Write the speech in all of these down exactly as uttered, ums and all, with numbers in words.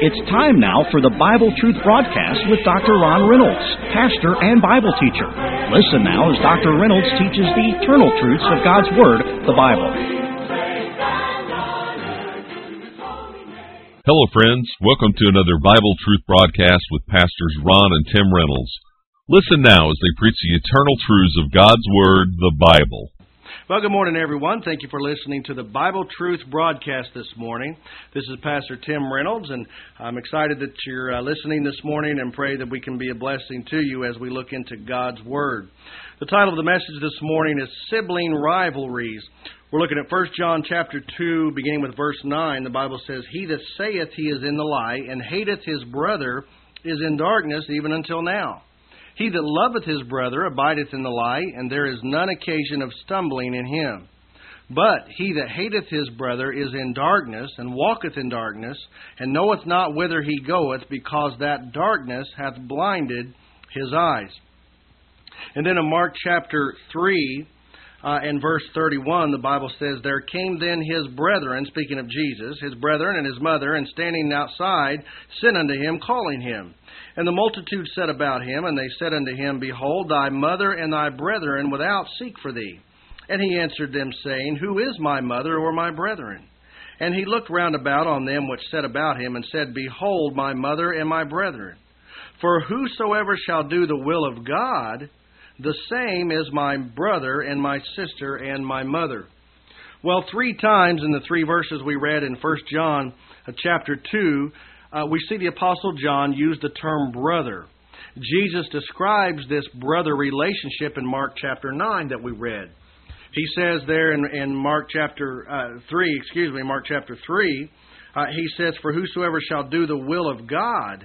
It's time now for the Bible Truth Broadcast with Doctor Ron Reynolds, pastor and Bible teacher. Listen now as Doctor Reynolds teaches the eternal truths of God's Word, the Bible. Hello, friends. Welcome to another Bible Truth Broadcast with Pastors Ron and Tim Reynolds. Listen now as they preach the eternal truths of God's Word, the Bible. Well, good morning, everyone. Thank you for listening to the Bible Truth Broadcast this morning. This is Pastor Tim Reynolds, and I'm excited that you're uh, listening this morning and pray that we can be a blessing to you as we look into God's Word. The title of the message this morning is Sibling Rivalries. We're looking at First John chapter two, beginning with verse nine. The Bible says, He that saith he is in the light, and hateth his brother, is in darkness even until now. He that loveth his brother abideth in the light, and there is none occasion of stumbling in him. But he that hateth his brother is in darkness, and walketh in darkness, and knoweth not whither he goeth, because that darkness hath blinded his eyes. And then in Mark chapter three, uh, and verse thirty-one, the Bible says, There came then his brethren, speaking of Jesus, his brethren and his mother, and standing outside, sent unto him, calling him. And the multitude said about him, and they said unto him, Behold, thy mother and thy brethren without seek for thee. And he answered them, saying, Who is my mother or my brethren? And he looked round about on them which said about him, and said, Behold, my mother and my brethren. For whosoever shall do the will of God, the same is my brother and my sister and my mother. Well, three times in the three verses we read in First John uh, chapter two, Uh, we see the Apostle John use the term brother. Jesus describes this brother relationship in Mark chapter nine that we read. He says there in, in Mark chapter uh, three, excuse me, Mark chapter three, uh, he says, For whosoever shall do the will of God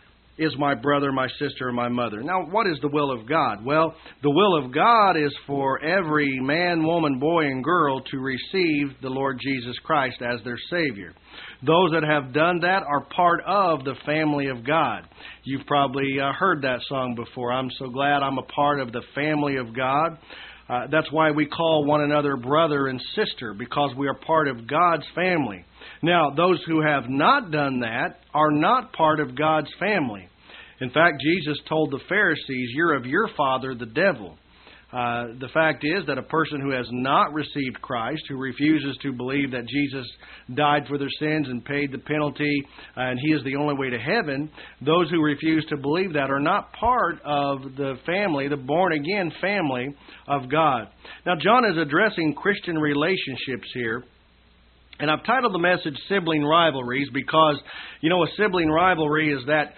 is my brother, my sister, and my mother. Now, what is the will of God? Well, the will of God is for every man, woman, boy, and girl to receive the Lord Jesus Christ as their Savior. Those that have done that are part of the family of God. You've probably uh, heard that song before. I'm so glad I'm a part of the family of God. Uh, that's why we call one another brother and sister, because we are part of God's family. Now, those who have not done that are not part of God's family. In fact, Jesus told the Pharisees, You're of your father, the devil. Uh, the fact is that a person who has not received Christ, who refuses to believe that Jesus died for their sins and paid the penalty, uh, and He is the only way to heaven, those who refuse to believe that are not part of the family, the born-again family of God. Now, John is addressing Christian relationships here. And I've titled the message Sibling Rivalries because, you know, a sibling rivalry is that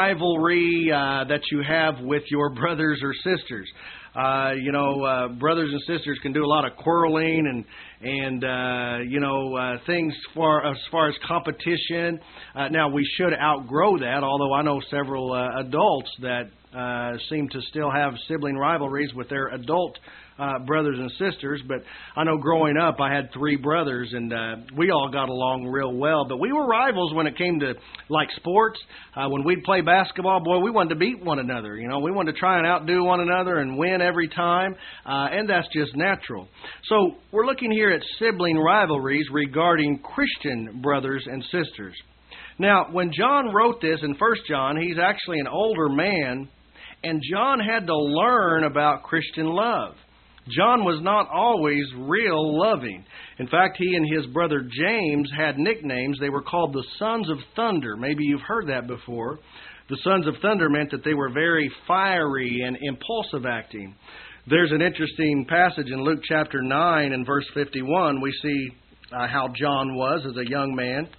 rivalry uh, that you have with your brothers or sisters. Uh, you know, uh, brothers and sisters can do a lot of quarreling and, and uh, you know, uh, things for, as far as competition. Uh, now, we should outgrow that, although I know several uh, adults that uh, seem to still have sibling rivalries with their adult Uh, brothers and sisters. But I know growing up I had three brothers, and uh, we all got along real well, but we were rivals when it came to like sports. Uh, when we'd play basketball, boy, we wanted to beat one another. You know, we wanted to try and outdo one another and win every time, uh, and that's just natural. So we're looking here at sibling rivalries regarding Christian brothers and sisters. Now, when John wrote this in First John, he's actually an older man, and John had to learn about Christian love. John was not always real loving. In fact, he and his brother James had nicknames. They were called the Sons of Thunder. Maybe you've heard that before. The Sons of Thunder meant that they were very fiery and impulsive acting. There's an interesting passage in Luke chapter nine and verse fifty-one. We see uh, how John was as a young man.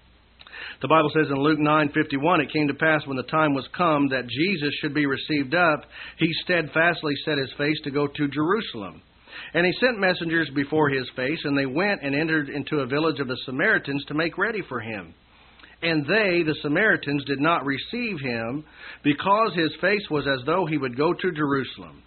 The Bible says in Luke nine fifty-one, It came to pass when the time was come that Jesus should be received up, he steadfastly set his face to go to Jerusalem. And he sent messengers before his face, and they went and entered into a village of the Samaritans to make ready for him. And they, the Samaritans, did not receive him, because his face was as though he would go to Jerusalem.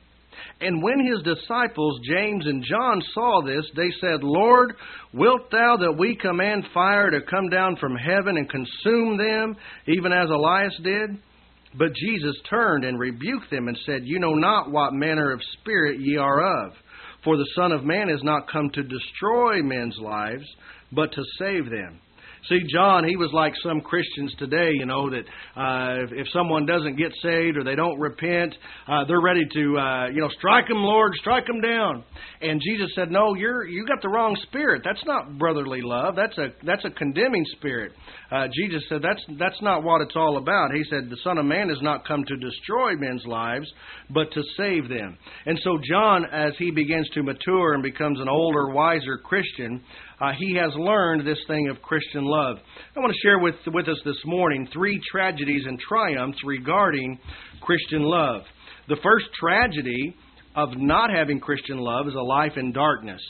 And when his disciples, James and John, saw this, they said, Lord, wilt thou that we command fire to come down from heaven and consume them, even as Elias did? But Jesus turned and rebuked them and said, You know not what manner of spirit ye are of. For the Son of Man is not come to destroy men's lives, but to save them. See, John, he was like some Christians today, you know, that uh, if, if someone doesn't get saved or they don't repent, uh, they're ready to, uh, you know, strike them, Lord, strike them down. And Jesus said, no, you're you got the wrong spirit. That's not brotherly love. That's a that's a condemning spirit. Uh, Jesus said that's that's not what it's all about. He said the Son of Man has not come to destroy men's lives, but to save them. And so John, as he begins to mature and becomes an older, wiser Christian, Uh, he has learned this thing of Christian love. I want to share with, with us this morning three tragedies and triumphs regarding Christian love. The first tragedy of not having Christian love is a life in darkness.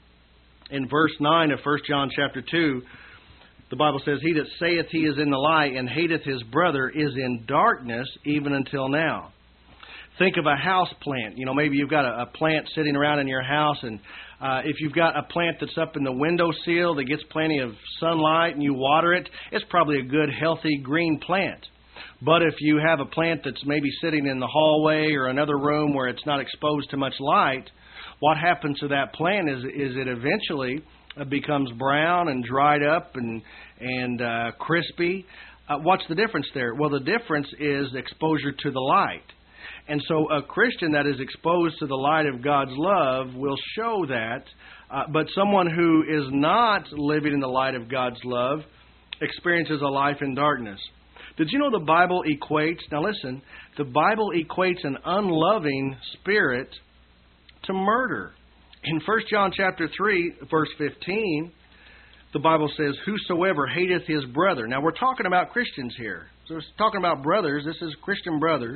In verse nine of First John chapter two, the Bible says, "He that saith he is in the light and hateth his brother is in darkness even until now." Think of a house plant. You know, maybe you've got a, a plant sitting around in your house, and uh, if you've got a plant that's up in the windowsill that gets plenty of sunlight and you water it, it's probably a good, healthy, green plant. But if you have a plant that's maybe sitting in the hallway or another room where it's not exposed to much light, what happens to that plant is, is it eventually becomes brown and dried up and, and uh, crispy. Uh, what's the difference there? Well, the difference is exposure to the light. And so a Christian that is exposed to the light of God's love will show that. Uh, but someone who is not living in the light of God's love experiences a life in darkness. Did you know the Bible equates, now listen, the Bible equates an unloving spirit to murder. In First John chapter three, verse fifteen, the Bible says, "Whosoever hateth his brother." Now we're talking about Christians here. So it's talking about brothers. This is Christian brothers.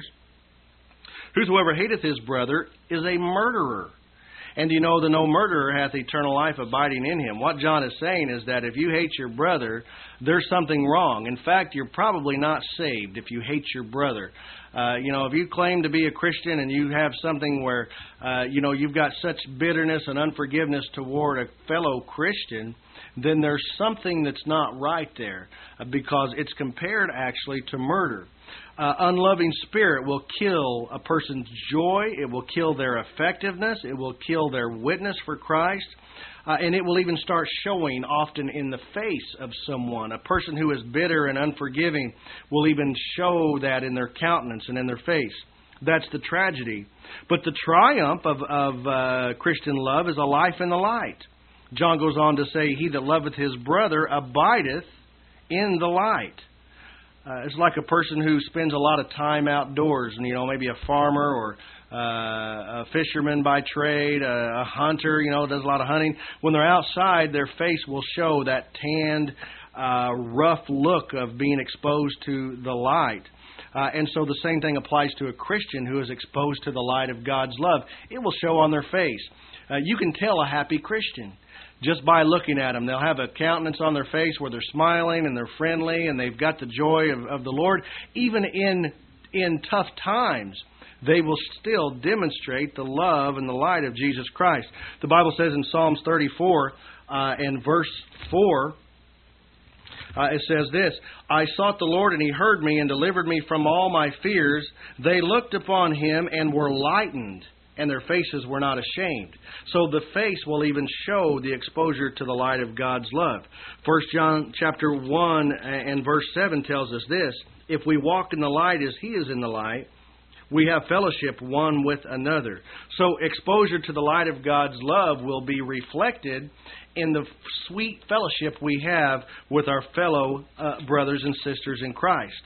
"Whosoever hateth his brother is a murderer. And you know the no murderer hath eternal life abiding in him." What John is saying is that if you hate your brother, there's something wrong. In fact, you're probably not saved if you hate your brother. Uh, you know, if you claim to be a Christian and you have something where, uh, you know, you've got such bitterness and unforgiveness toward a fellow Christian, then there's something that's not right there, uh, because it's compared actually to murder. Uh, unloving spirit will kill a person's joy. It will kill their effectiveness. It will kill their witness for Christ. Uh, and it will even start showing often in the face of someone. A person who is bitter and unforgiving will even show that in their countenance and in their face. That's the tragedy. But the triumph of, of uh, Christian love is a life in the light. John goes on to say, "He that loveth his brother abideth in the light." Uh, it's like a person who spends a lot of time outdoors, and you know, maybe a farmer or uh, a fisherman by trade, a, a hunter, you know, does a lot of hunting. When they're outside, their face will show that tanned, uh, rough look of being exposed to the light. Uh, and so the same thing applies to a Christian who is exposed to the light of God's love. It will show on their face. Uh, you can tell a happy Christian just by looking at them. They'll have a countenance on their face where they're smiling and they're friendly and they've got the joy of, of the Lord. Even in in tough times, they will still demonstrate the love and the light of Jesus Christ. The Bible says in Psalms thirty-four uh, and verse four, uh, it says this, "I sought the Lord, and He heard me and delivered me from all my fears. They looked upon Him and were lightened, and their faces were not ashamed." So the face will even show the exposure to the light of God's love. First John chapter one and verse seven tells us this, "If we walk in the light as He is in the light, we have fellowship one with another." So exposure to the light of God's love will be reflected in the sweet fellowship we have with our fellow uh, brothers and sisters in Christ.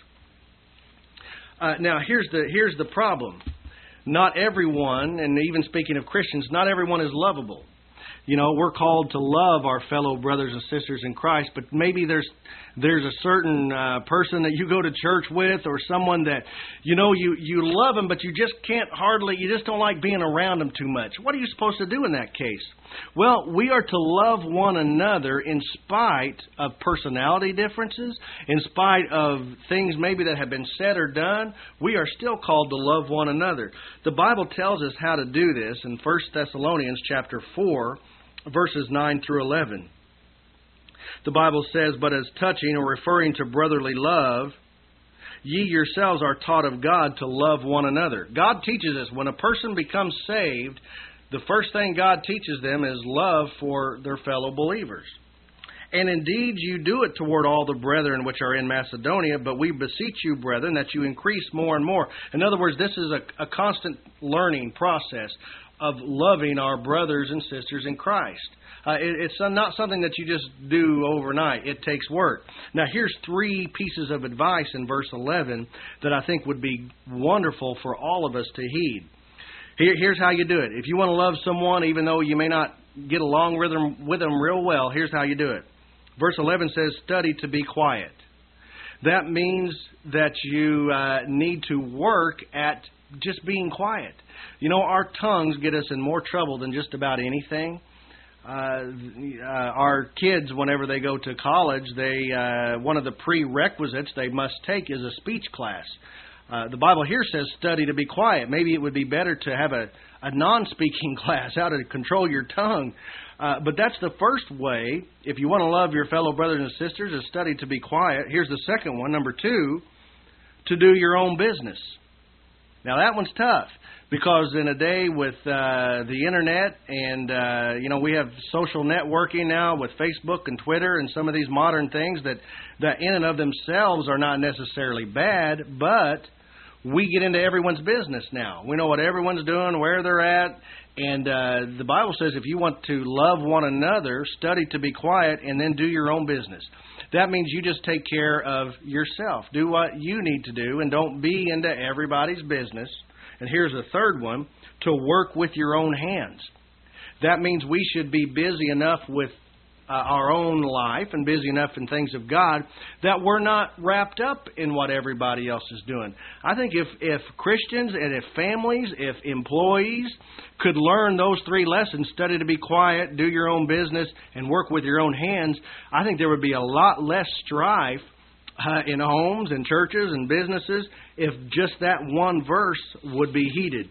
Uh, now here's the here's the problem. Not everyone, and even speaking of Christians, not everyone is lovable. You know, we're called to love our fellow brothers and sisters in Christ, but maybe there's there's a certain uh, person that you go to church with, or someone that, you know, you, you love them, but you just can't hardly, you just don't like being around them too much. What are you supposed to do in that case? Well, we are to love one another in spite of personality differences, in spite of things maybe that have been said or done. We are still called to love one another. The Bible tells us how to do this in First Thessalonians chapter four, verses nine through eleven. The Bible says, "But as touching," or referring to brotherly love, "ye yourselves are taught of God to love one another." God teaches us when a person becomes saved, the first thing God teaches them is love for their fellow believers. And indeed you do it toward all the brethren which are in Macedonia, but we beseech you, brethren, that you increase more and more. In other words, this is a, a constant learning process of loving our brothers and sisters in Christ. Uh, it, it's not something that you just do overnight. It takes work. Now, here's three pieces of advice in verse eleven that I think would be wonderful for all of us to heed. Here, here's how you do it. If you want to love someone, even though you may not get along with them, with them real well, here's how you do it. Verse eleven says, study to be quiet. That means that you uh, need to work at just being quiet. You know, our tongues get us in more trouble than just about anything. Uh, uh, our kids, whenever they go to college, they uh, one of the prerequisites they must take is a speech class. Uh, the Bible here says study to be quiet. Maybe it would be better to have a, a non-speaking class, how to control your tongue. Uh, but that's the first way. If you want to love your fellow brothers and sisters, is study to be quiet. Here's the second one. Number two, to do your own business. Now that one's tough because in a day with uh, the internet and, uh, you know, we have social networking now with Facebook and Twitter and some of these modern things that, that in and of themselves are not necessarily bad, but we get into everyone's business now. We know what everyone's doing, where they're at. And uh, the Bible says if you want to love one another, study to be quiet and then do your own business. That means you just take care of yourself. Do what you need to do and don't be into everybody's business. And here's a third one, to work with your own hands. That means we should be busy enough with uh, our own life and busy enough in things of God that we're not wrapped up in what everybody else is doing. I think if, if Christians and if families, if employees could learn those three lessons, study to be quiet, do your own business, and work with your own hands, I think there would be a lot less strife uh, in homes and churches and businesses if just that one verse would be heeded.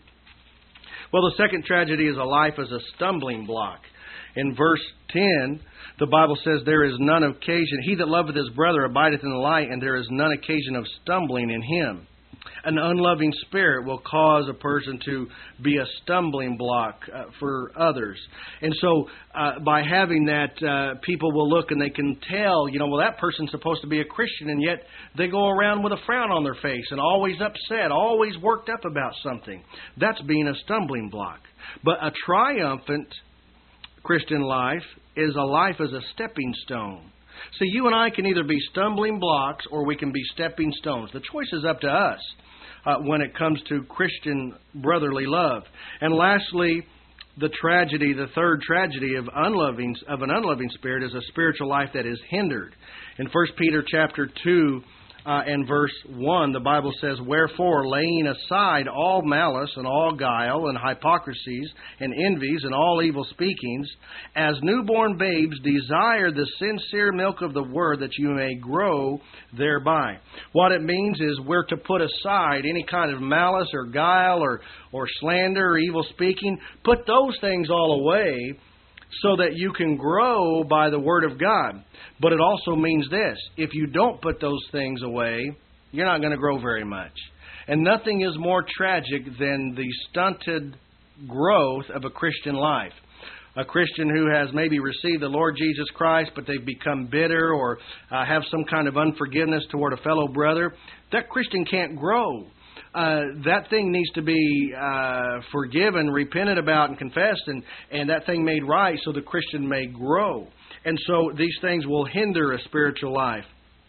Well, the second tragedy is a life as a stumbling block. In verse ten, the Bible says, there is none occasion. He that loveth his brother abideth in the light, and there is none occasion of stumbling in him. An unloving spirit will cause a person to be a stumbling block uh, for others. And so uh, by having that, uh, people will look and they can tell, you know, well, that person's supposed to be a Christian, and yet they go around with a frown on their face and always upset, always worked up about something. That's being a stumbling block. But a triumphant Christian life is a life as a stepping stone. So you and I can either be stumbling blocks or we can be stepping stones. The choice is up to us uh, when it comes to Christian brotherly love. And lastly, the tragedy, the third tragedy of unloving of an unloving spirit is a spiritual life that is hindered. In First Peter chapter two uh, and verse one, the Bible says, wherefore, laying aside all malice and all guile and hypocrisies and envies and all evil speakings, as newborn babes desire the sincere milk of the word that you may grow thereby. What it means is we're to put aside any kind of malice or guile or, or slander or evil speaking. Put those things all away so that you can grow by the Word of God. But it also means this. If you don't put those things away, you're not going to grow very much. And nothing is more tragic than the stunted growth of a Christian life. A Christian who has maybe received the Lord Jesus Christ, but they've become bitter or uh, have some kind of unforgiveness toward a fellow brother, that Christian can't grow. Uh, that thing needs to be uh, forgiven, repented about, and confessed, and, and that thing made right so the Christian may grow. And so these things will hinder a spiritual life.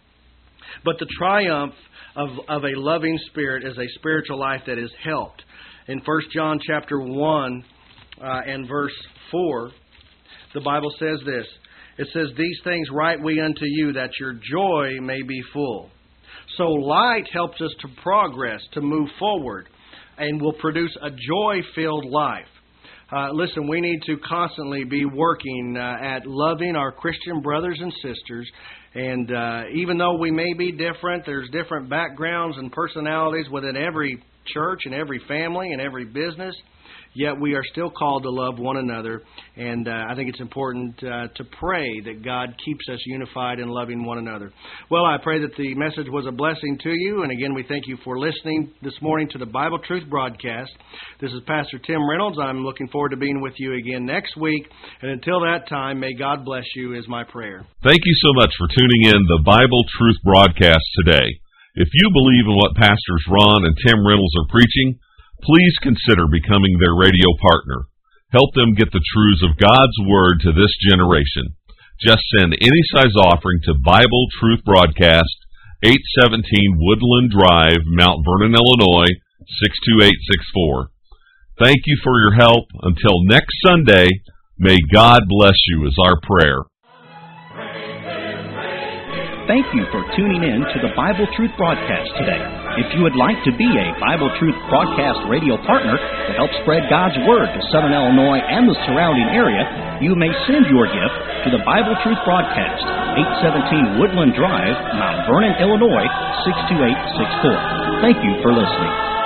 But the triumph of, of a loving spirit is a spiritual life that is helped. In First John chapter one uh, and verse four, the Bible says this. It says, these things write we unto you, that your joy may be full. So light helps us to progress, to move forward, and will produce a joy-filled life. Uh, listen, we need to constantly be working uh, at loving our Christian brothers and sisters. And uh, even though we may be different, there's different backgrounds and personalities within every church, in every family, in every business. Yet we are still called to love one another, and uh, I think it's important uh, to pray that God keeps us unified in loving one another. Well, I pray that the message was a blessing to you, and again, we thank you for listening this morning to the Bible Truth broadcast. This is Pastor Tim Reynolds. I'm looking forward to being with you again next week, and until that time, may God bless you is my prayer. Thank you so much for tuning in the Bible Truth broadcast today. If you believe in what Pastors Ron and Tim Reynolds are preaching, please consider becoming their radio partner. Help them get the truths of God's Word to this generation. Just send any size offering to Bible Truth Broadcast, eight seventeen Woodland Drive, Mount Vernon, Illinois, six two eight six four. Thank you for your help. Until next Sunday, may God bless you is our prayer. Thank you for tuning in to the Bible Truth broadcast today. If you would like to be a Bible Truth broadcast radio partner to help spread God's Word to Southern Illinois and the surrounding area, you may send your gift to the Bible Truth broadcast, eight seventeen Woodland Drive, Mount Vernon, Illinois, six two eight six four. Thank you for listening.